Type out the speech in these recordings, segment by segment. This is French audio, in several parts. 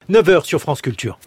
9h sur France Culture.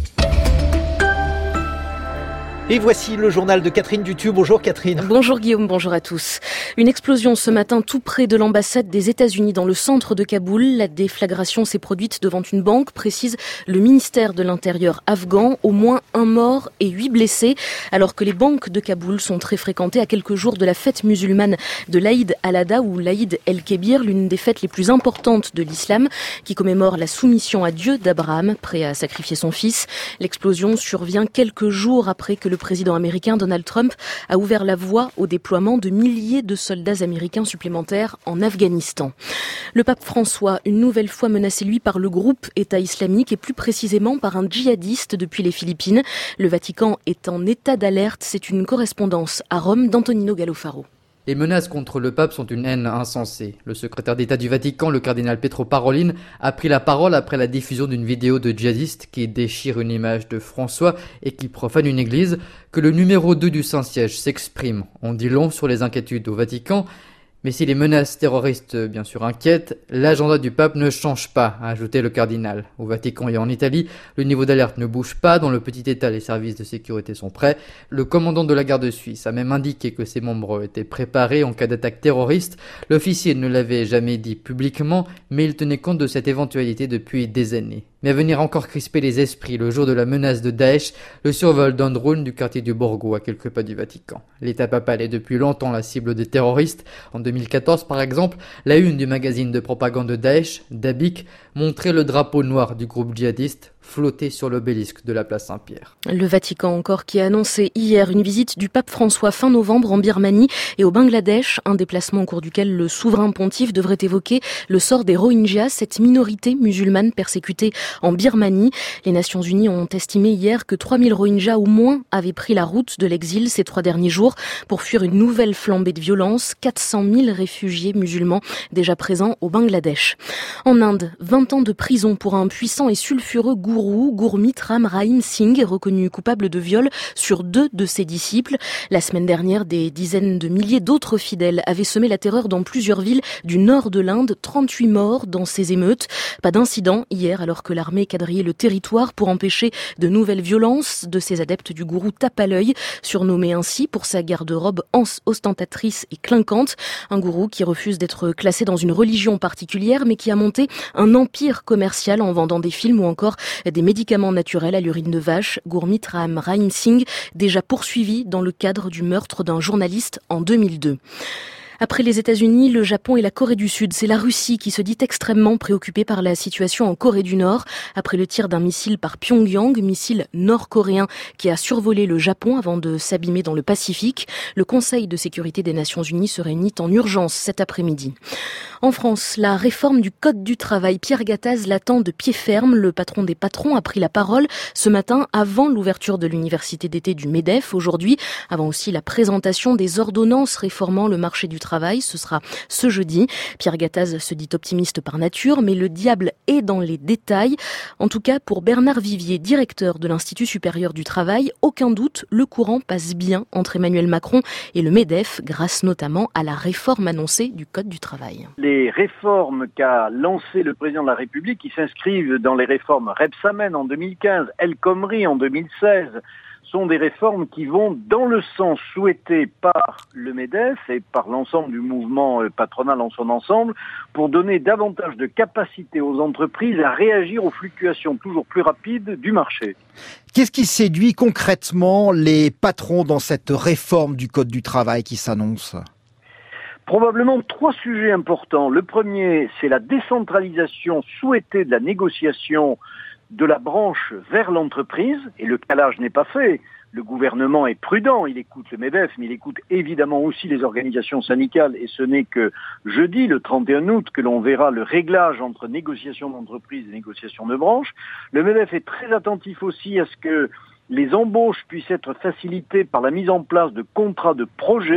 Et voici le journal de Catherine Duthieu. Bonjour Catherine. Bonjour Guillaume, bonjour à tous. Une explosion ce matin tout près de l'ambassade des États-Unis dans le centre de Kaboul. La déflagration s'est produite devant une banque, précise le ministère de l'Intérieur afghan. Au moins 1 mort et 8 blessés, alors que les banques de Kaboul sont très fréquentées à quelques jours de la fête musulmane de l'Aïd al-Adha ou l'Aïd el-Kébir, l'une des fêtes les plus importantes de l'islam, qui commémore la soumission à Dieu d'Abraham, prêt à sacrifier son fils. L'explosion survient quelques jours après que le président américain Donald Trump a ouvert la voie au déploiement de milliers de soldats américains supplémentaires en Afghanistan. Le pape François, une nouvelle fois menacé lui par le groupe État islamique et plus précisément par un djihadiste depuis les Philippines. Le Vatican est en état d'alerte. C'est une correspondance à Rome d'Antonino Gallofaro. Les menaces contre le pape sont une haine insensée. Le secrétaire d'État du Vatican, le cardinal Pietro Parolin, a pris la parole après la diffusion d'une vidéo de djihadistes qui déchire une image de François et qui profane une église. Que le numéro 2 du Saint-Siège s'exprime. On dit long sur les inquiétudes au Vatican. Mais si les menaces terroristes, bien sûr, inquiètent, l'agenda du pape ne change pas, a ajouté le cardinal. Au Vatican et en Italie, le niveau d'alerte ne bouge pas. Dans le petit État, les services de sécurité sont prêts. Le commandant de la garde suisse a même indiqué que ses membres étaient préparés en cas d'attaque terroriste. L'officier ne l'avait jamais dit publiquement, mais il tenait compte de cette éventualité depuis des années. Mais à venir encore crisper les esprits le jour de la menace de Daesh, le survol d'un drone du quartier du Borgo à quelques pas du Vatican. L'État papal est depuis longtemps la cible des terroristes. En 2014, par exemple, la une du magazine de propagande de Daesh, Dabiq, montrait le drapeau noir du groupe djihadiste flotter sur l'obélisque de la place Saint-Pierre. Le Vatican encore qui a annoncé hier une visite du pape François fin novembre en Birmanie et au Bangladesh, un déplacement au cours duquel le souverain pontife devrait évoquer le sort des Rohingyas, cette minorité musulmane persécutée en Birmanie. Les Nations Unies ont estimé hier que 3000 Rohingyas au moins avaient pris la route de l'exil ces 3 derniers jours pour fuir une nouvelle flambée de violence. 400 000 réfugiés musulmans déjà présents au Bangladesh. En Inde, 20 ans de prison pour un puissant et sulfureux gourou, Gurmeet Ram Rahim Singh, reconnu coupable de viol sur 2 de ses disciples. La semaine dernière, des dizaines de milliers d'autres fidèles avaient semé la terreur dans plusieurs villes du nord de l'Inde. 38 morts dans ces émeutes. Pas d'incident hier alors que l'armée quadrillait le territoire pour empêcher de nouvelles violences de ces adeptes du gourou tape à l'œil, surnommé ainsi pour sa garde-robe ostentatrice et clinquante. Un gourou qui refuse d'être classé dans une religion particulière mais qui a monté un empire commercial en vendant des films ou encore des médicaments naturels à l'urine de vache. Gurmeet Ram Rahim Singh, déjà poursuivi dans le cadre du meurtre d'un journaliste en 2002. Après les États-Unis, le Japon et la Corée du Sud, c'est la Russie qui se dit extrêmement préoccupée par la situation en Corée du Nord. Après le tir d'un missile par Pyongyang, missile nord-coréen qui a survolé le Japon avant de s'abîmer dans le Pacifique, le Conseil de sécurité des Nations Unies se réunit en urgence cet après-midi. En France, la réforme du Code du travail, Pierre Gattaz l'attend de pied ferme. Le patron des patrons a pris la parole ce matin avant l'ouverture de l'université d'été du MEDEF aujourd'hui, avant aussi la présentation des ordonnances réformant le marché du travail. Ce sera ce jeudi. Pierre Gattaz se dit optimiste par nature, mais le diable est dans les détails. En tout cas, pour Bernard Vivier, directeur de l'Institut supérieur du travail, aucun doute, le courant passe bien entre Emmanuel Macron et le MEDEF, grâce notamment à la réforme annoncée du Code du travail. Les réformes qu'a lancées le président de la République, qui s'inscrivent dans les réformes Rebsamen en 2015, El Khomri en 2016, sont des réformes qui vont dans le sens souhaité par le MEDEF et par l'ensemble du mouvement patronal en son ensemble, pour donner davantage de capacité aux entreprises à réagir aux fluctuations toujours plus rapides du marché. Qu'est-ce qui séduit concrètement les patrons dans cette réforme du Code du travail qui s'annonce ? Probablement 3 sujets importants. Le premier, c'est la décentralisation souhaitée de la négociation de la branche vers l'entreprise, et le calage n'est pas fait. Le gouvernement est prudent, il écoute le MEDEF, mais il écoute évidemment aussi les organisations syndicales, et ce n'est que jeudi, le 31 août, que l'on verra le réglage entre négociation d'entreprise et négociation de branche. Le MEDEF est très attentif aussi à ce que les embauches puissent être facilitées par la mise en place de contrats de projet,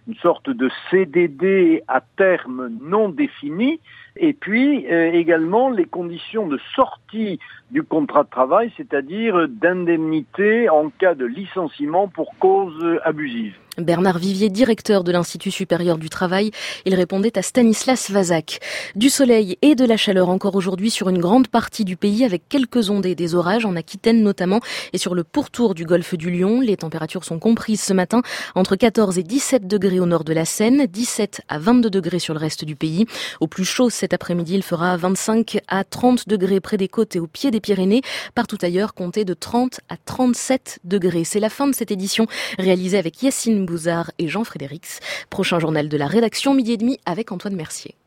une sorte de CDD à terme non défini, et puis également les conditions de sortie du contrat de travail, c'est-à-dire d'indemnité en cas de licenciement pour cause abusive. Bernard Vivier, directeur de l'Institut supérieur du travail, il répondait à Stanislas Vazak. Du soleil et de la chaleur encore aujourd'hui sur une grande partie du pays avec quelques ondées, des orages en Aquitaine notamment et sur le pourtour du golfe du Lion. Les températures sont comprises ce matin entre 14 et 17 degrés au nord de la Seine, 17 à 22 degrés sur le reste du pays. Au plus chaud cet après-midi, il fera 25 à 30 degrés près des côtes et au pied des Pyrénées. Partout ailleurs, comptez de 30 à 37 degrés. C'est la fin de cette édition réalisée avec Yacine Bouzard et Jean Frédérix. Prochain journal de la rédaction, 12h30 avec Antoine Mercier.